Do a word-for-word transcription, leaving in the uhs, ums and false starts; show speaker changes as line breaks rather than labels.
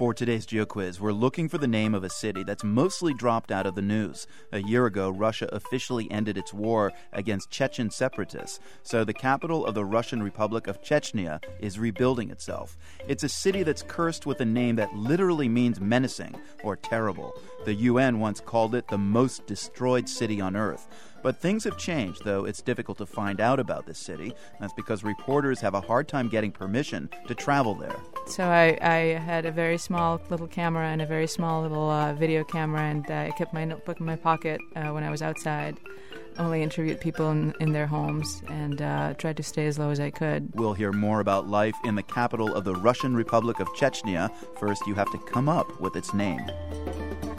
For today's GeoQuiz, we're looking for the name of a city that's mostly dropped out of the news. A year ago, Russia officially ended its war against Chechen separatists, so the capital of the Russian Republic of Chechnya is rebuilding itself. It's a city that's cursed with a name that literally means menacing or terrible. The U N once called it the most destroyed city on Earth. But things have changed, though it's difficult to find out about this city. That's because reporters have a hard time getting permission to travel there.
So I, I had a very small little camera and a very small little uh, video camera, and uh, I kept my notebook in my pocket uh, when I was outside. Only interviewed people in, in their homes and uh, tried to stay as low as I could.
We'll hear more about life in the capital of the Russian Republic of Chechnya. First, you have to come up with its name.